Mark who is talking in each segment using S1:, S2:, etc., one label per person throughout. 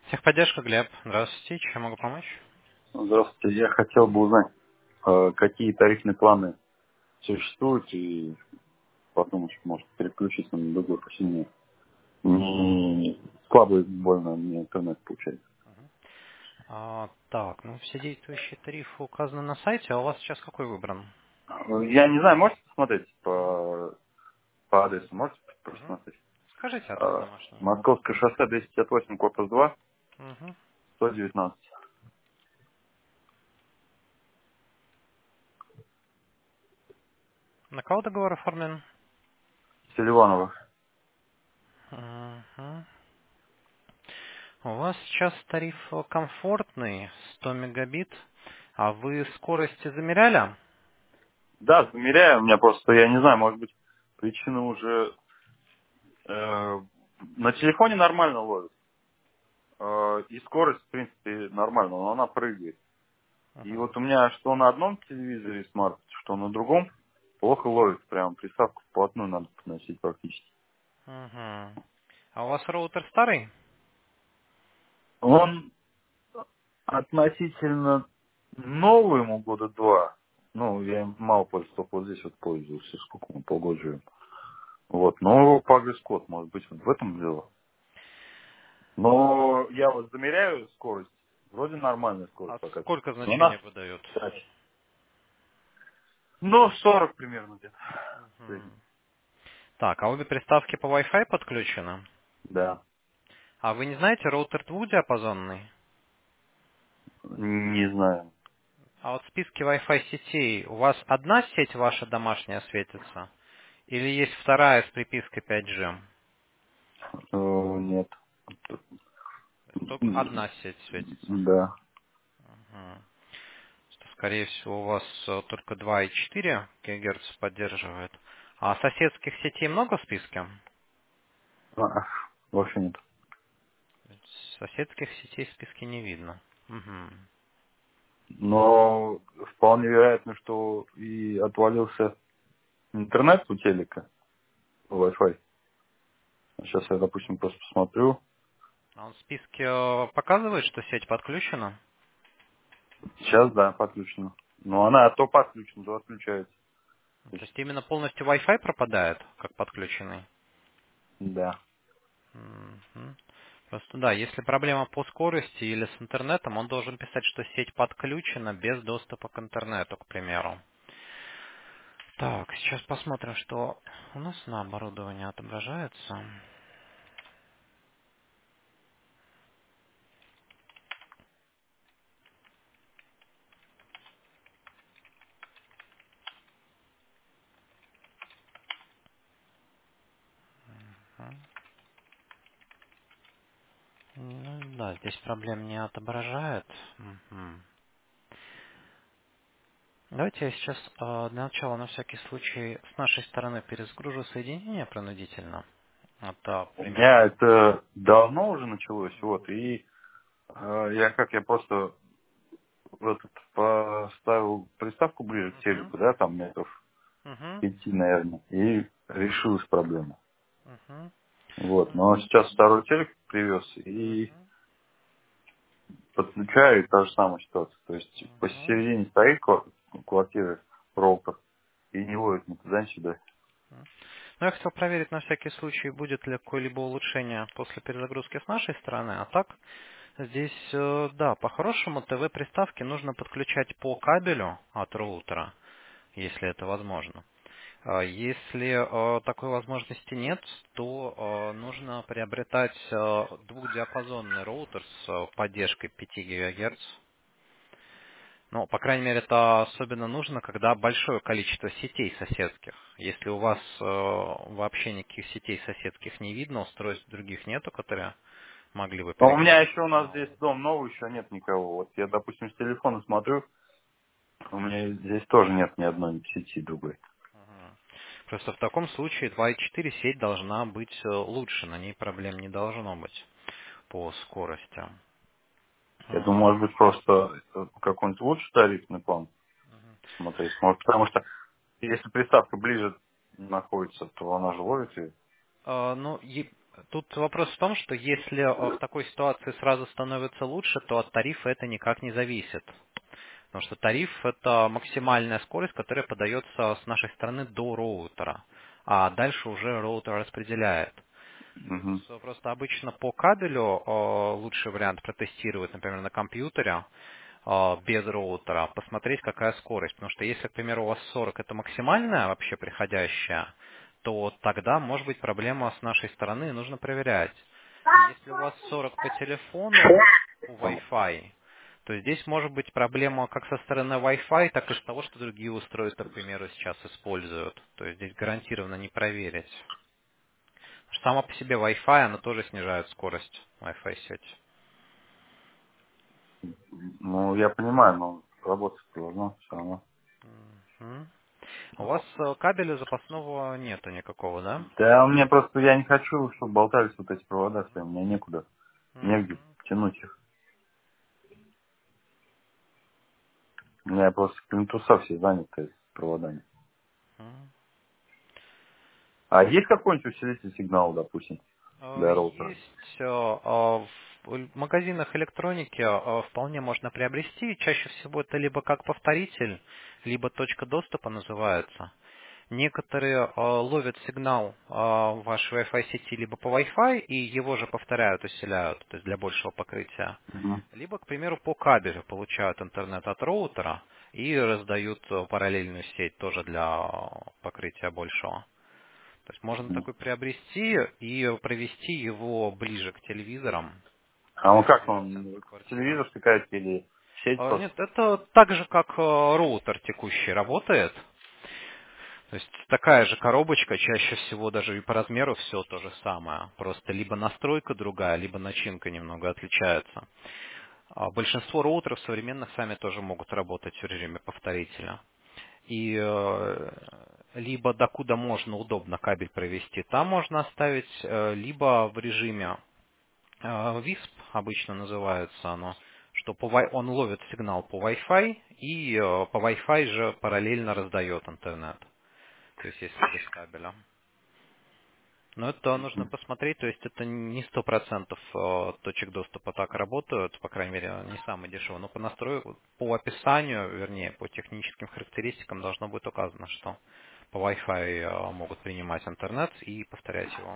S1: Техподдержка, Глеб. Здравствуйте. Чем я могу помочь?
S2: Здравствуйте. Я хотел бы узнать, какие тарифные планы существуют, и потом еще, может, переключиться на другой посильнее. Не слабый больно мне интернет получается.
S1: Так, ну все действующие тарифы указаны на сайте, а у вас сейчас какой выбран?
S2: Я не знаю, можете посмотреть
S1: Мгм,
S2: по адресу, можете
S1: мгм.
S2: просмотреть?
S1: Скажите адрес домашний.
S2: Московское шоссе 258, корпус 2,
S1: Мгм.
S2: 119.
S1: На кого договор оформлен?
S2: Селиванова.
S1: Мгм. У вас сейчас тариф комфортный, 100 мегабит. А вы скорости замеряли?
S2: Да, замеряю, у меня просто, я не знаю, может быть, причина уже... на телефоне нормально ловит. И скорость, в принципе, нормально, но она прыгает. И
S1: Мгм,
S2: вот у меня что на одном телевизоре смарт, что на другом, плохо ловит. Прям приставку вплотную надо подносить практически.
S1: мгм. А у вас роутер старый?
S2: Он относительно новый, ему года два. Ну, я им мало пользуюсь, только вот здесь вот пользуюсь, сколько мы, полгода живем. Вот, но его погрыз-код, может быть, вот в этом дело. Но я вот замеряю скорость, вроде нормальная скорость
S1: А
S2: пока.
S1: сколько
S2: Но
S1: значений
S2: она,
S1: выдает?
S2: кстати, ну, 40 примерно где-то. в среднем.
S1: Мгм. Так, а обе приставки по Wi-Fi подключены?
S2: Да,
S1: А вы не знаете, роутер двухдиапазонный?
S2: не знаю.
S1: А вот в списке Wi-Fi сетей у вас одна сеть ваша домашняя светится? Или есть вторая с припиской 5G?
S2: Нет.
S1: То есть только одна сеть светится.
S2: Да.
S1: Мгм. Что, скорее всего, у вас только 2,4 ГГц поддерживает. А соседских сетей много в списке?
S2: А, вообще нет.
S1: Соседских сетей в списке не видно. Мгм.
S2: Но вполне вероятно, что и отвалился интернет у телека, Wi-Fi. Сейчас я, допустим, просто посмотрю.
S1: А он в списке показывает, что сеть подключена?
S2: Сейчас, да, подключено. Но она то подключена, то отключается. То
S1: То
S2: есть,
S1: есть именно полностью Wi-Fi пропадает, как подключенный?
S2: да.
S1: Мгм. Просто да, если проблема по скорости или с интернетом, он должен писать, что сеть подключена без доступа к интернету, к примеру. Так, сейчас посмотрим, что у нас на оборудовании отображается. Мгм. Ну да, здесь проблем не отображает. Мгм. Давайте я сейчас для начала на всякий случай с нашей стороны перезагружу соединение принудительно. Это
S2: У меня
S1: примерно.
S2: это давно уже началось, вот, и я просто в этот поставил приставку ближе к
S1: Мгм.
S2: телеку, да, там метров
S1: Мгм.
S2: 5, наверное, и решилась проблема.
S1: Мгм.
S2: Вот, но сейчас второй телек привез, и
S1: Мгм.
S2: подключаю, и та же самая ситуация. То есть
S1: Мгм.
S2: посередине стоит квартиры роутер и не ловит ни туда, ни сюда.
S1: Ну, я хотел проверить на всякий случай, будет ли какое-либо улучшение после перезагрузки с нашей стороны. А так, здесь, да, по-хорошему ТВ-приставки нужно подключать по кабелю от роутера, если это возможно. Если такой возможности нет, то нужно приобретать двухдиапазонный роутер с поддержкой 5 ГГц. Ну, по крайней мере, это особенно нужно, когда большое количество сетей соседских. Если у вас вообще никаких сетей соседских не видно, устройств других нету, которые могли бы
S2: Но у меня
S1: переключить
S2: еще у нас
S1: сигнал.
S2: здесь дом новый, еще нет никого. Вот я, допустим, с телефона смотрю, у меня здесь тоже нет ни одной сети другой.
S1: Мгм. Просто в таком случае 2,4 сеть должна быть лучше, на ней проблем не должно быть по скорости.
S2: Я думаю, может быть, просто какой-нибудь лучший тарифный план смотреть. Может, потому что если приставка ближе находится, то она же ловит ее.
S1: Ну, Тут вопрос в том, что если в такой ситуации сразу становится лучше, то от тарифа это никак не зависит. Потому что тариф — это максимальная скорость, которая подается с нашей стороны до роутера, а дальше уже роутер распределяет. То
S2: Угу.
S1: есть просто обычно по кабелю лучший вариант протестировать, например, на компьютере без роутера, посмотреть, какая скорость. Потому что если, к примеру, у вас 40 это максимальная вообще приходящая, то тогда может быть проблема с нашей стороны, и нужно проверять. Если у вас 40 по телефону, по Wi-Fi, то здесь может быть проблема как со стороны Wi-Fi, так и с того, что другие устройства, к примеру, сейчас используют. То есть здесь гарантированно не проверить. Сама по себе Wi-Fi, она тоже снижает скорость Wi-Fi сети.
S2: Ну, я понимаю, но работать должно все равно.
S1: Мгм. У вас кабеля запасного нету никакого, да?
S2: Да, у меня просто, я не хочу, чтобы болтались вот эти провода, что у меня некуда,
S1: Мгм.
S2: негде тянуть их. У меня просто плинтуса все заняты с проводами.
S1: Мгм.
S2: А есть какой-нибудь усилитель сигнала, допустим, для роутера?
S1: Есть в магазинах электроники вполне можно приобрести. Чаще всего это либо как повторитель, либо точка доступа называется. Некоторые ловят сигнал вашей Wi-Fi сети либо по Wi-Fi и его же повторяют, усиляют, то есть для большего покрытия.
S2: Угу.
S1: Либо, к примеру, по кабелю получают интернет от роутера и раздают параллельную сеть тоже для покрытия большего. То есть можно такой приобрести и провести его ближе к телевизорам,
S2: А он как,
S1: ближе к
S2: он
S1: центру квартиры.
S2: телевизор стыкается или в сеть просто?
S1: Нет, это так же, как роутер текущий работает. То есть такая же коробочка, чаще всего даже и по размеру все то же самое. Просто либо настройка другая, либо начинка немного отличается. Большинство роутеров современных сами тоже могут работать в режиме повторителя. И либо докуда можно удобно кабель провести, там можно оставить, либо в режиме WISP, обычно называется оно, что он ловит сигнал по Wi-Fi и по Wi-Fi же параллельно раздает интернет. То есть если без кабеля. Но это нужно посмотреть, то есть это не 100% точек доступа так работают, по крайней мере, не самый дешевый, но по настрою, по описанию, вернее, по техническим характеристикам должно быть указано, что по Wi-Fi могут принимать интернет и повторять его.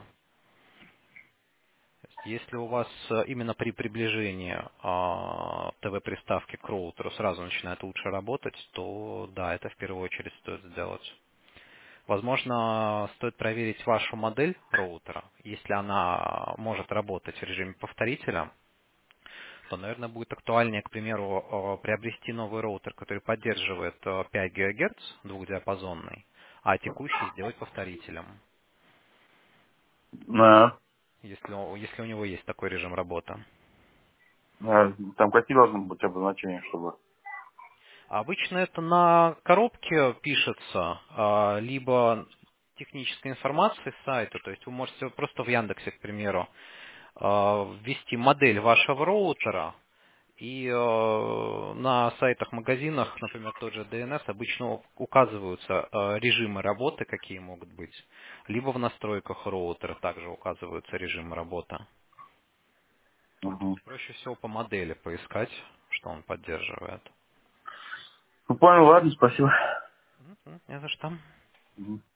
S1: То есть если у вас именно при приближении ТВ-приставки к роутеру сразу начинает лучше работать, то да, это в первую очередь стоит сделать. Возможно, стоит проверить вашу модель роутера. Если она может работать в режиме повторителя, то, наверное, будет актуальнее, к примеру, приобрести новый роутер, который поддерживает 5 ГГц двухдиапазонный, а текущий сделать повторителем,
S2: Да.
S1: если у него есть такой режим работы.
S2: Там какие должны быть обозначения, чтобы...
S1: Обычно это на коробке пишется, либо техническая информация с сайта, то есть вы можете просто в Яндексе, к примеру, ввести модель вашего роутера, и на сайтах, магазинах, например, тот же DNS, обычно указываются режимы работы, какие могут быть, либо в настройках роутера также указываются режимы работы. То
S2: Угу.
S1: есть проще всего по модели поискать, что он поддерживает.
S2: Ну, понял, ладно, спасибо.
S1: Не за что.
S2: Мгм.